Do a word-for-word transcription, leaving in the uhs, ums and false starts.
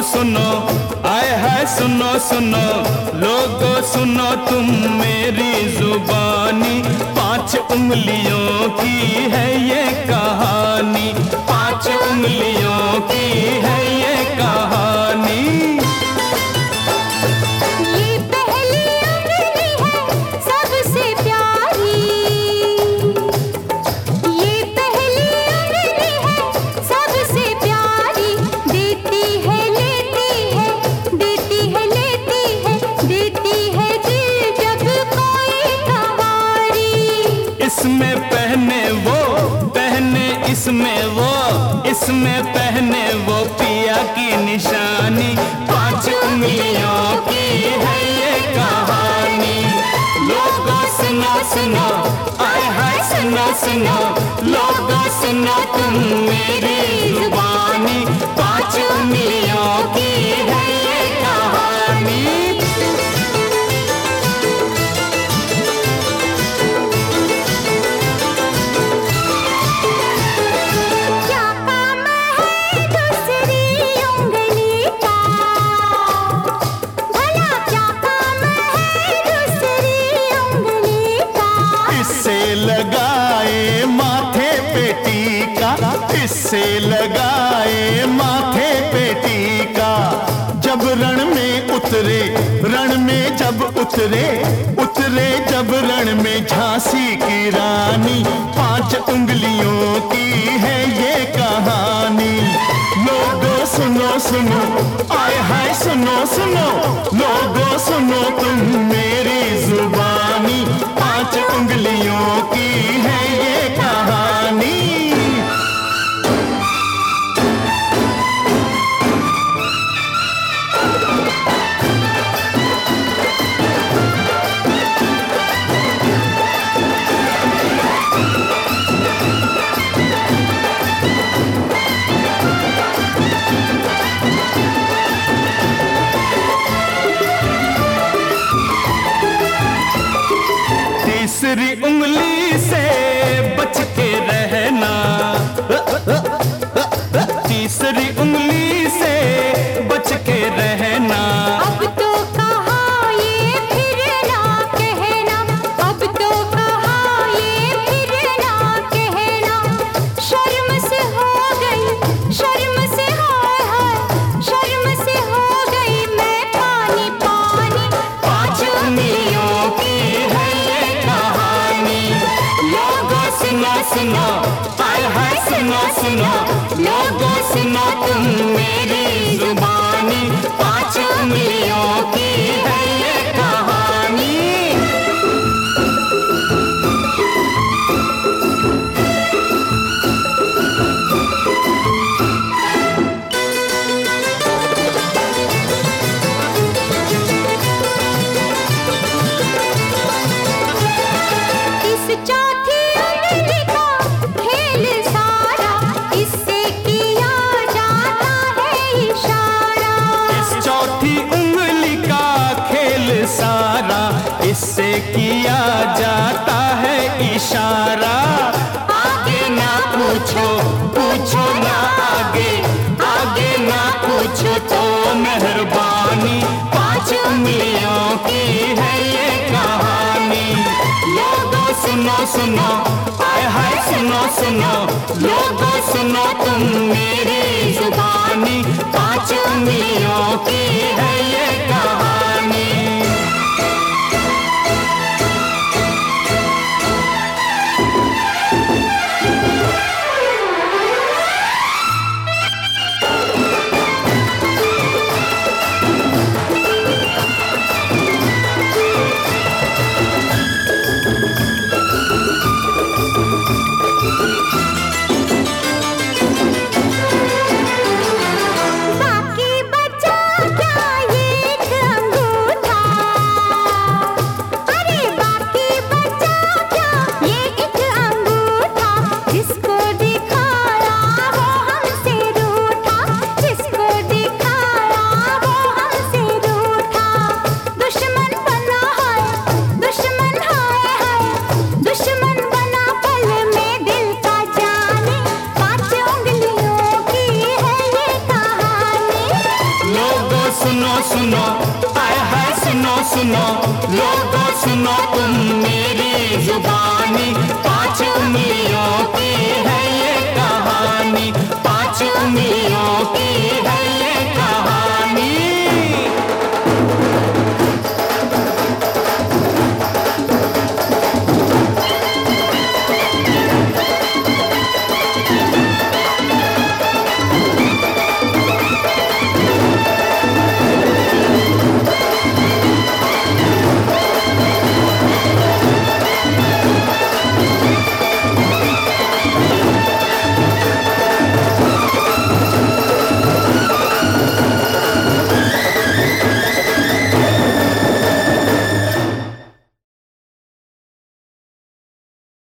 सुनो, आए हाय सुनो सुनो लोगों सुनो तुम मेरी जुबानी। पांच उंगलियों की है ये कहानी, पांच उंगलियों की है ये कहानी। ये पहली उंगली है सबसे प्यारी, ये पहली उंगली है सबसे प्यारी। देती है लेती है, देती है लेती है, देती है दिल जब कोई कवारी। इसमें पहने वो पहने इसमें वो, इसमें पहने वो पिया की निशानी। पांच उंगलियों की है ये कहानी। लोगों सुनो सुनो, आए हाय सुनो सुनो लोगों सुनो तुम मेरी जुबानी। पांच उंगलियों की है ये कहानी। क्या काम है दूसरी उंगली का, भला क्या काम है दूसरी उंगली का। इससे लगाए माथे पे टीका, इससे लगाए माथे पे टीका। जब रण में उतरे, रण में जब उतरे, उतरे जब रण में झांसी की रानी। पांच उंगलियों की है ये कहानी। लोगों सुनो सुनो, आए हाय सुनो सुनो लोगों सुनो तुम मेरी जुबानी। पांच उंगलियों की है ये कहानी। तीसरी उंगली से बच के रहना, तीसरी उंगली से बच के रहना। अब तो कहा ये फिर ना कहना, अब तो कहा ये फिर ना कहना। शर्म से हो गई, शर्म से हाय हाय, शर्म से हो गई मैं पानी पानी। पांच उंगलियों की है ये कहानी। लोगों सुनो सुनो, आए हाय सुनो सुनो लोगों सुनो तुम मेरी जुबानी। पांच उंगलियों की है ये कहानी। इस चौथी उंगली का खेल सारा, इससे किया जाता है इशारा। इस चौथी उंगली का खेल सारा, इससे किया जाता है इशारा। आगे ना पूछो, पूछो ना आगे, आगे ना पूछो तो मेहरबानी। पांच उंगलियों की है ये कहानी। लोगों सुनो सुनो, आए हाय सुनो सुनो लोगों सुनो तुम मेरी जुबानी। पांच उंगलियों की है ये कहानी। बाकी बचा क्या ये एक सुनो तुम मेरी जुबानी,